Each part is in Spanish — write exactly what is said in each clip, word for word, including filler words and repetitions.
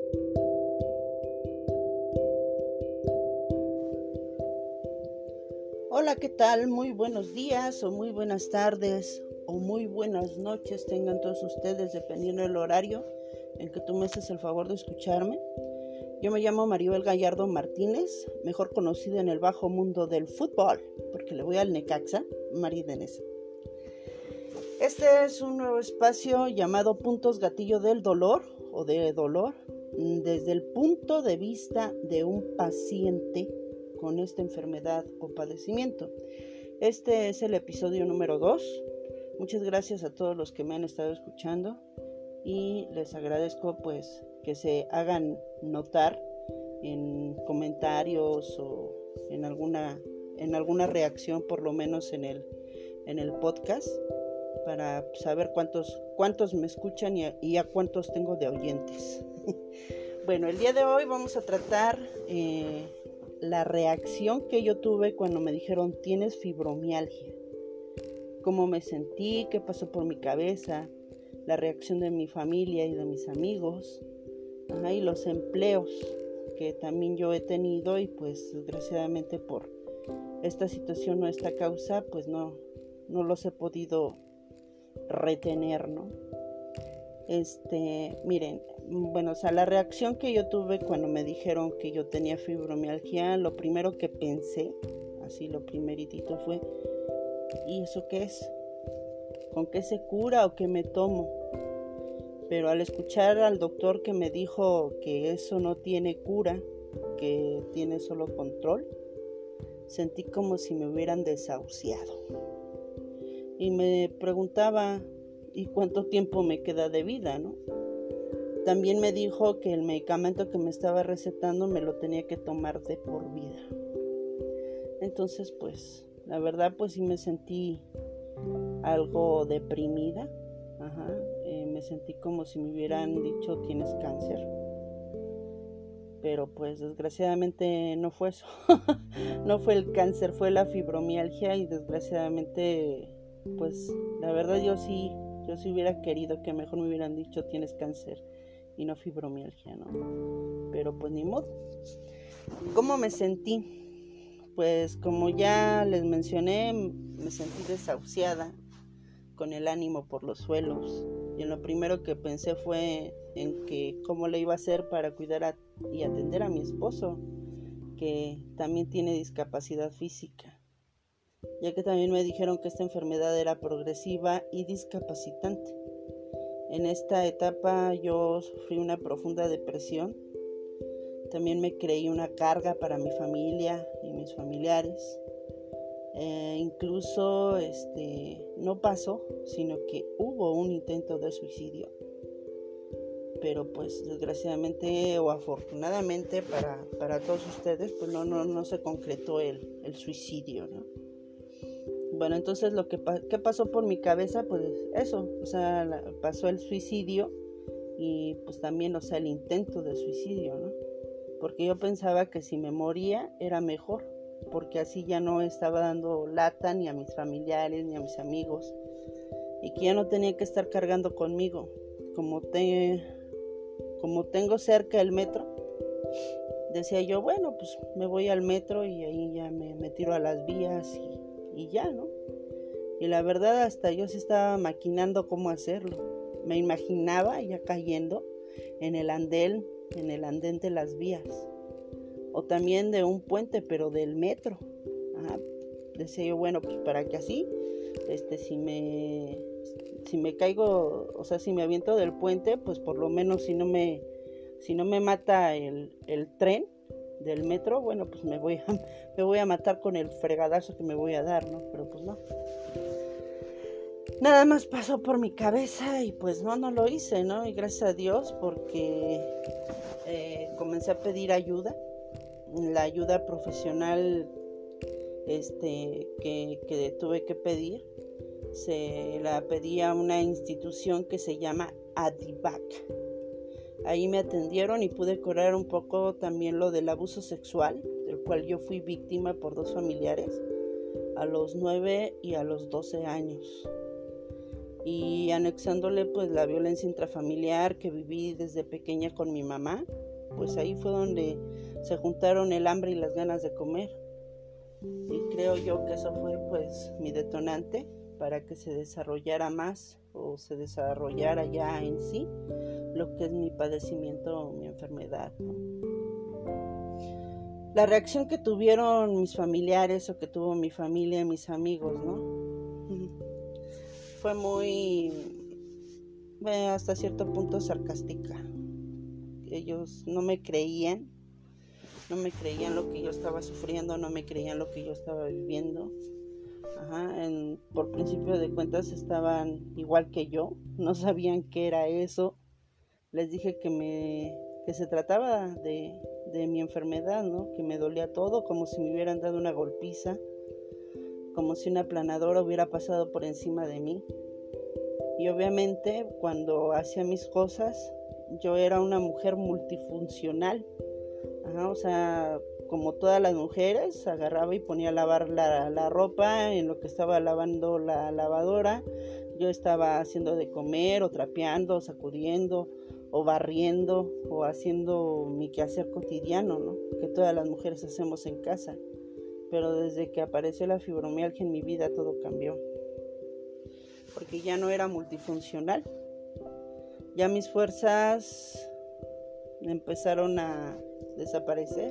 Hola, ¿qué tal? Muy buenos días o muy buenas tardes o muy buenas noches tengan todos ustedes, dependiendo del horario en que tú me haces el favor de escucharme. Yo me llamo Maribel Gallardo Martínez, mejor conocida en el bajo mundo del fútbol, porque le voy al Necaxa, Maridenesa. Este es un nuevo espacio llamado Puntos Gatillo del Dolor o de Dolor, desde el punto de vista de un paciente con esta enfermedad o padecimiento. Este es el episodio número dos. Muchas gracias a todos los que me han estado escuchando y les agradezco pues que se hagan notar en comentarios o en alguna en alguna reacción, por lo menos en el en el podcast, para saber cuántos cuántos me escuchan y a, y a cuántos tengo de oyentes. Bueno, el día de hoy vamos a tratar eh, la reacción que yo tuve cuando me dijeron tienes fibromialgia. Cómo me sentí, qué pasó por mi cabeza, la reacción de mi familia y de mis amigos, ajá, y los empleos que también yo he tenido y pues desgraciadamente por esta situación o esta causa pues no, no los he podido retener, ¿no? Este, miren, bueno, o sea, la reacción que yo tuve cuando me dijeron que yo tenía fibromialgia, lo primero que pensé, así lo primeritito fue, ¿y eso qué es? ¿Con qué se cura o qué me tomo? Pero al escuchar al doctor que me dijo que eso no tiene cura, que tiene solo control, sentí como si me hubieran desahuciado. Y me preguntaba, ¿y cuánto tiempo me queda de vida, no? También me dijo que el medicamento que me estaba recetando me lo tenía que tomar de por vida. Entonces, pues, la verdad, pues sí me sentí algo deprimida. Ajá. Eh, me sentí como si me hubieran dicho tienes cáncer. Pero pues desgraciadamente no fue eso. No fue el cáncer, fue la fibromialgia y desgraciadamente, pues, la verdad yo sí... Yo sí hubiera querido que mejor me hubieran dicho tienes cáncer y no fibromialgia, ¿no? Pero pues ni modo. ¿Cómo me sentí? Pues como ya les mencioné, me sentí desahuciada, con el ánimo por los suelos. Y en lo primero que pensé fue en que cómo le iba a hacer para cuidar a, y atender a mi esposo, que también tiene discapacidad física, ya que también me dijeron que esta enfermedad era progresiva y discapacitante. En esta etapa yo sufrí una profunda depresión. También me creí una carga para mi familia y mis familiares. Eh, incluso este, no pasó, sino que hubo un intento de suicidio. Pero pues desgraciadamente o afortunadamente para, para todos ustedes, pues no, no, no se concretó el, el suicidio, ¿no? Bueno, entonces lo que ¿qué pasó por mi cabeza? Pues eso, o sea, la, pasó el suicidio y pues también, o sea, el intento de suicidio, ¿no? Porque yo pensaba que si me moría era mejor, porque así ya no estaba dando lata ni a mis familiares ni a mis amigos y que ya no tenía que estar cargando conmigo. Como, te, como tengo cerca el metro, decía yo, bueno, pues me voy al metro y ahí ya me, me tiro a las vías y y ya, ¿no? Y la verdad hasta yo sí estaba maquinando cómo hacerlo. Me imaginaba ya cayendo en el andén, en el andén de las vías. O también de un puente, pero del metro. Ajá. Decía yo, bueno, pues para que así, este, si me, si me caigo, o sea, si me aviento del puente, pues por lo menos si no me, si no me mata el, el tren del metro, bueno, pues me voy a, me voy a matar con el fregadazo que me voy a dar, ¿no? Pero pues no. Nada más pasó por mi cabeza y pues no, no lo hice, ¿no? Y gracias a Dios porque eh, comencé a pedir ayuda, la ayuda profesional este, que, que tuve que pedir, se la pedí a una institución que se llama ADIVAC. Ahí me atendieron y pude curar un poco también lo del abuso sexual, del cual yo fui víctima por dos familiares, a los nueve y a los doce años. y anexándole pues la violencia intrafamiliar que viví desde pequeña con mi mamá, pues ahí fue donde se juntaron el hambre y las ganas de comer. Y creo yo que eso fue pues mi detonante para que se desarrollara más o se desarrollara ya en sí lo que es mi padecimiento o mi enfermedad, ¿no? La reacción que tuvieron mis familiares o que tuvo mi familia y mis amigos, ¿no? Fue muy, eh, hasta cierto punto sarcástica. Ellos no me creían, no me creían lo que yo estaba sufriendo, no me creían lo que yo estaba viviendo. Ajá, en, por principio de cuentas estaban igual que yo, no sabían qué era eso. Les dije que me que se trataba de, de mi enfermedad, ¿no? Que me dolía todo, como si me hubieran dado una golpiza, como si una aplanadora hubiera pasado por encima de mí. Y obviamente cuando hacía mis cosas, yo era una mujer multifuncional. Ajá, o sea, como todas las mujeres, agarraba y ponía a lavar la, la ropa en lo que estaba lavando la lavadora. Yo estaba haciendo de comer, o trapeando, o sacudiendo, o barriendo, o haciendo mi quehacer cotidiano, ¿no? Que todas las mujeres hacemos en casa. Pero desde que apareció la fibromialgia en mi vida todo cambió. Porque ya no era multifuncional. Ya mis fuerzas empezaron a desaparecer.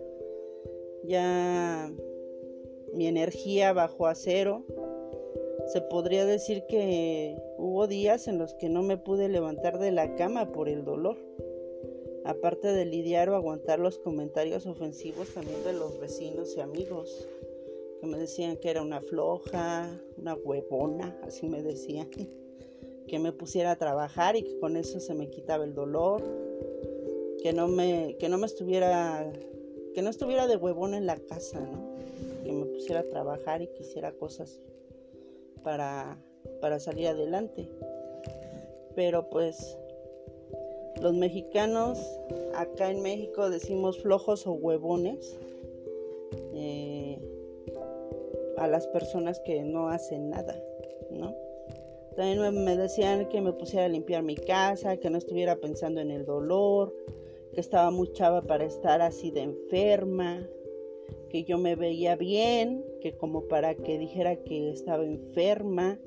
Ya mi energía bajó a cero. Se podría decir que hubo días en los que no me pude levantar de la cama por el dolor. Aparte de lidiar o aguantar los comentarios ofensivos también de los vecinos y amigos, que me decían que era una floja, una huevona, así me decían, que me pusiera a trabajar y que con eso se me quitaba el dolor, que no me, que no me estuviera, que no estuviera de huevona en la casa, ¿no? Que me pusiera a trabajar y que hiciera cosas para, para salir adelante. Pero pues los mexicanos acá en México decimos flojos o huevones eh, a las personas que no hacen nada, ¿no? También me decían que me pusiera a limpiar mi casa, que no estuviera pensando en el dolor, que estaba muy chava para estar así de enferma, que yo me veía bien, que como para que dijera que estaba enferma,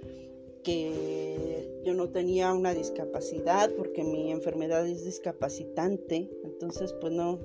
que yo no tenía una discapacidad porque mi enfermedad es discapacitante. Entonces pues no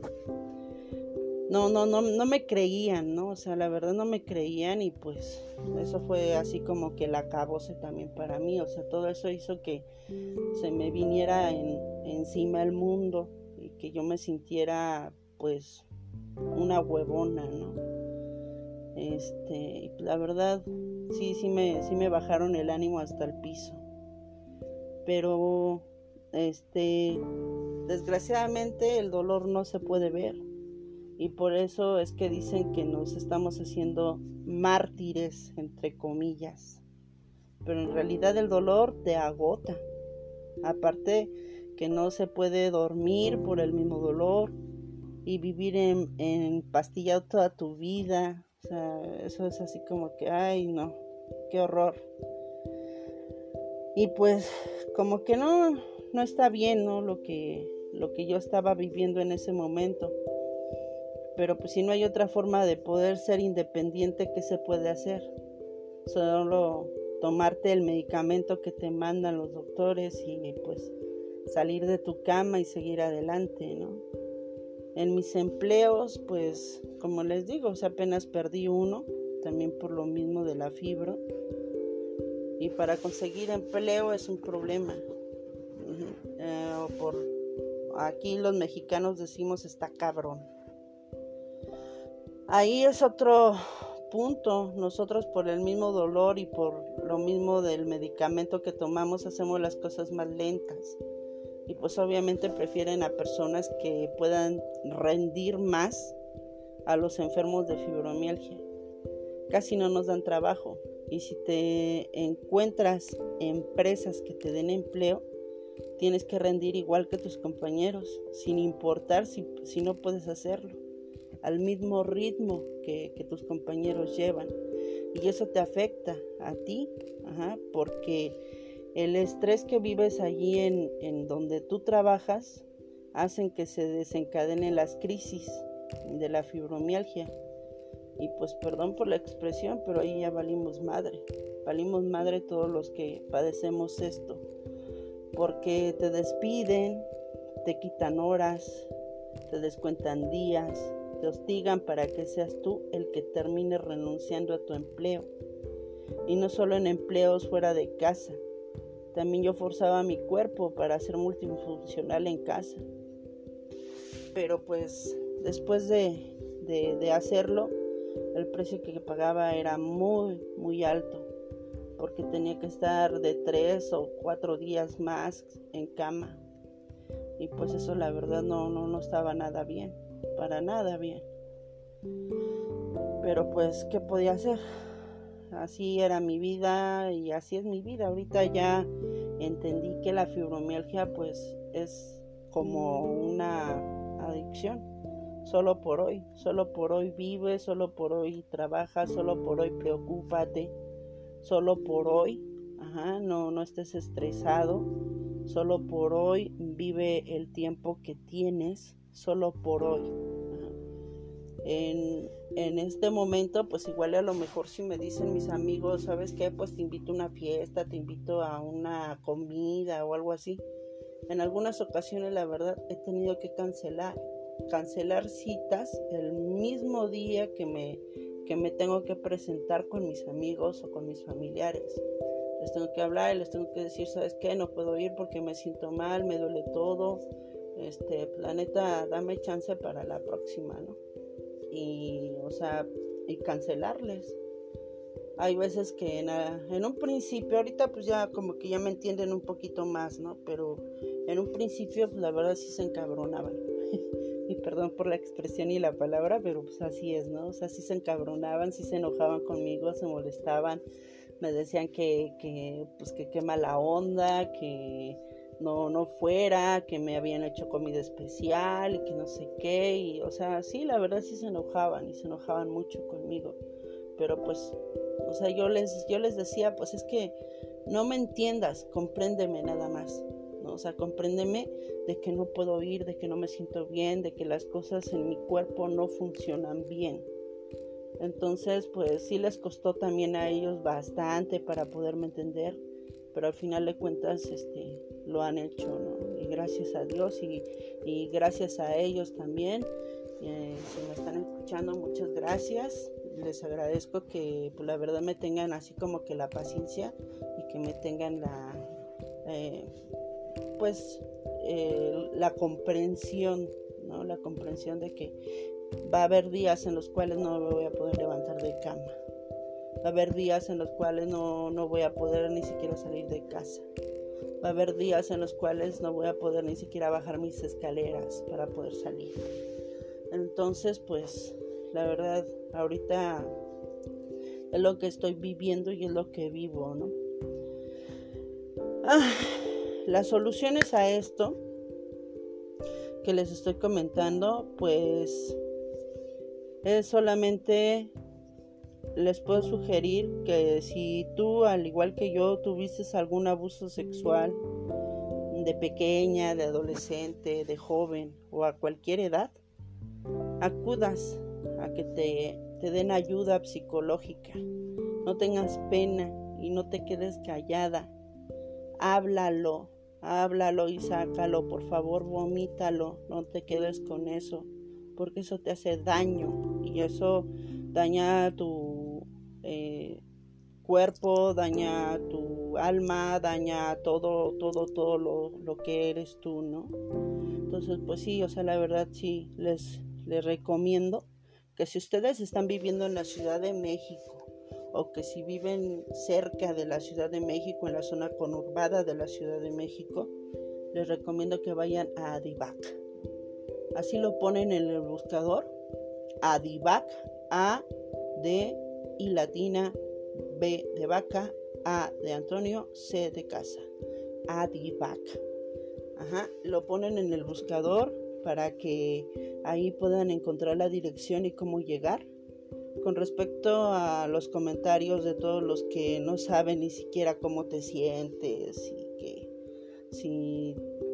no no no no me creían, ¿no? O sea, la verdad no me creían y pues eso fue así como que el acabose también para mí. O sea, todo eso hizo que se me viniera en, encima el mundo y que yo me sintiera pues una huevona, ¿no? Este, la verdad sí, sí me, sí me bajaron el ánimo hasta el piso. Pero este, desgraciadamente el dolor no se puede ver. Y por eso es que dicen que nos estamos haciendo mártires, entre comillas. Pero en realidad el dolor te agota. Aparte que no se puede dormir por el mismo dolor y vivir en, en pastillado toda tu vida. O sea, eso es así como que, ay no, qué horror. Y pues como que no, no está bien, ¿no? Lo que, lo que yo estaba viviendo en ese momento. Pero pues si no hay otra forma de poder ser independiente, ¿qué se puede hacer? Solo tomarte el medicamento que te mandan los doctores y pues salir de tu cama y seguir adelante, ¿no? En mis empleos, pues como les digo, o sea, apenas perdí uno, también por lo mismo de la fibro. Y para conseguir empleo es un problema. Uh-huh. Eh, por aquí los mexicanos decimos está cabrón. Ahí es otro punto. Nosotros por el mismo dolor y por lo mismo del medicamento que tomamos hacemos las cosas más lentas. Y pues obviamente prefieren a personas que puedan rendir más a los enfermos de fibromialgia. Casi no nos dan trabajo. Y si te encuentras empresas que te den empleo, tienes que rendir igual que tus compañeros, sin importar si, si no puedes hacerlo. al mismo ritmo que, que tus compañeros llevan. Y eso te afecta a ti, ajá, porque el estrés que vives allí en, en donde tú trabajas hacen que se desencadenen las crisis de la fibromialgia. Y pues perdón por la expresión, pero ahí ya valimos madre. Valimos madre todos los que padecemos esto. Porque te despiden, te quitan horas, te descuentan días, te hostigan para que seas tú el que termine renunciando a tu empleo. Y no solo en empleos fuera de casa. También yo forzaba mi cuerpo para ser multifuncional en casa. Pero pues después de, de, de hacerlo, el precio que pagaba era muy, muy alto. Porque tenía que estar de tres o cuatro días más en cama. Y pues eso la verdad no, no, no estaba nada bien. Para nada bien. Pero pues, ¿qué podía hacer? Así era mi vida y así es mi vida. Ahorita ya entendí que la fibromialgia pues es como una adicción. Solo por hoy, solo por hoy vive, solo por hoy trabaja, solo por hoy preocúpate, solo por hoy, ajá, no, no estés estresado, solo por hoy vive el tiempo que tienes, solo por hoy. Ajá. En, en este momento, pues igual a lo mejor si me dicen mis amigos, ¿sabes qué? Pues te invito a una fiesta, te invito a una comida o algo así. En algunas ocasiones, la verdad, he tenido que cancelar, cancelar citas el mismo día que me, que me tengo que presentar con mis amigos o con mis familiares. Les tengo que hablar y les tengo que decir, ¿sabes qué? No puedo ir porque me siento mal, me duele todo. Este, la neta, dame chance para la próxima, ¿no? Y, o sea, y cancelarles. Hay veces que en, en un principio, ahorita pues ya como que ya me entienden un poquito más, ¿no? Pero en un principio pues la verdad sí se encabronaban. Y perdón por la expresión y la palabra, pero pues así es, ¿no? O sea, sí se encabronaban, sí se enojaban conmigo, se molestaban, me decían que, que pues que qué mala onda, que no, no fuera, que me habían hecho comida especial y que no sé qué, y o sea, sí, la verdad sí se enojaban y se enojaban mucho conmigo, pero pues, o sea, yo les, yo les decía, pues es que no me entiendas, compréndeme nada más, ¿no? O sea, compréndeme de que no puedo ir, de que no me siento bien, de que las cosas en mi cuerpo no funcionan bien. Entonces, pues sí les costó también a ellos bastante para poderme entender, pero al final de cuentas, este, lo han hecho, ¿no? Y gracias a Dios y, y gracias a ellos también. Eh, si me están escuchando, muchas gracias. Les agradezco que, pues, la verdad me tengan así como que la paciencia y que me tengan la, eh, pues, eh, la comprensión, ¿no? La comprensión de que va a haber días en los cuales no me voy a poder levantar de cama. Va a haber días en los cuales no, no voy a poder ni siquiera salir de casa. Va a haber días en los cuales no voy a poder ni siquiera bajar mis escaleras para poder salir. Entonces, pues, la verdad, ahorita es lo que estoy viviendo y es lo que vivo, ¿no? Ah, las soluciones a esto que les estoy comentando, pues, es solamente... Les puedo sugerir que si tú, al igual que yo, tuviste algún abuso sexual de pequeña, de adolescente, de joven o a cualquier edad, acudas a que te, te den ayuda psicológica. No tengas pena y no te quedes callada. Háblalo, háblalo y sácalo, por favor, vomítalo. No te quedes con eso, porque eso te hace daño y eso daña tu eh, cuerpo, daña tu alma, daña todo, todo, todo lo, lo que eres tú, ¿no? Entonces, pues sí, o sea, la verdad sí, les, les recomiendo que si ustedes están viviendo en la Ciudad de México o que si viven cerca de la Ciudad de México, en la zona conurbada de la Ciudad de México, les recomiendo que vayan a Adivac. Así lo ponen en el buscador, Adivac. A de y latina, B de vaca, A de Antonio, C de casa. Adivac. Ajá, lo ponen en el buscador para que ahí puedan encontrar la dirección y cómo llegar. Con respecto a los comentarios de todos los que no saben ni siquiera cómo te sientes y que si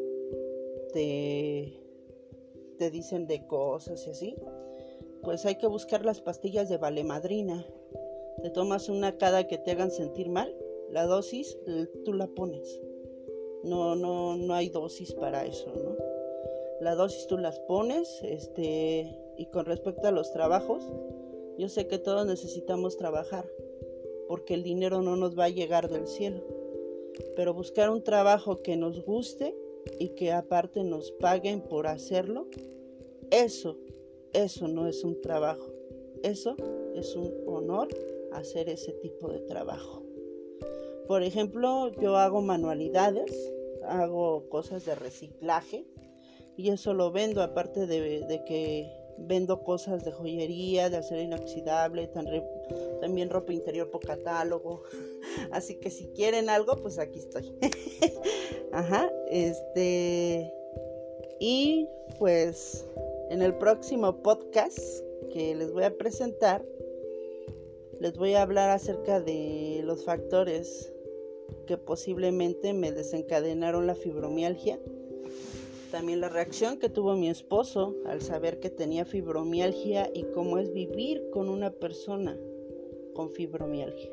te, te dicen de cosas y así, pues hay que buscar las pastillas de valemadrina. Te tomas una cada que te hagan sentir mal, la dosis tú la pones. No, no, no hay dosis para eso, ¿no? La dosis tú las pones, este, y con respecto a los trabajos, yo sé que todos necesitamos trabajar, porque el dinero no nos va a llegar del cielo, pero buscar un trabajo que nos guste y que aparte nos paguen por hacerlo, eso, eso no es un trabajo, eso es un honor hacer ese tipo de trabajo. Por ejemplo, yo hago manualidades, hago cosas de reciclaje y eso lo vendo, aparte de, de que vendo cosas de joyería, de acero inoxidable, también ropa interior por catálogo. Así que si quieren algo, pues aquí estoy. Ajá, este... Y pues en el próximo podcast que les voy a presentar, les voy a hablar acerca de los factores que posiblemente me desencadenaron la fibromialgia. También la reacción que tuvo mi esposo al saber que tenía fibromialgia y cómo es vivir con una persona con fibromialgia.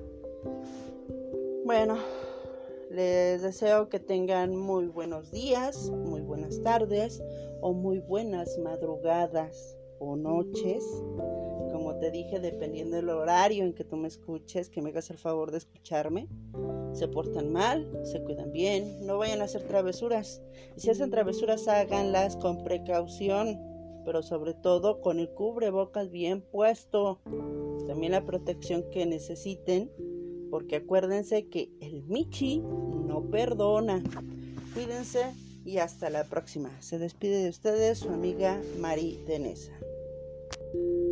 Bueno, les deseo que tengan muy buenos días, muy buenas tardes o muy buenas madrugadas o noches. Como te dije, dependiendo del horario en que tú me escuches, que me hagas el favor de escucharme. Se portan mal, se cuidan bien, no vayan a hacer travesuras. Y si hacen travesuras, háganlas con precaución, pero sobre todo con el cubrebocas bien puesto. También la protección que necesiten, porque acuérdense que el Michi no perdona. Cuídense y hasta la próxima. Se despide de ustedes su amiga Mari Denesa.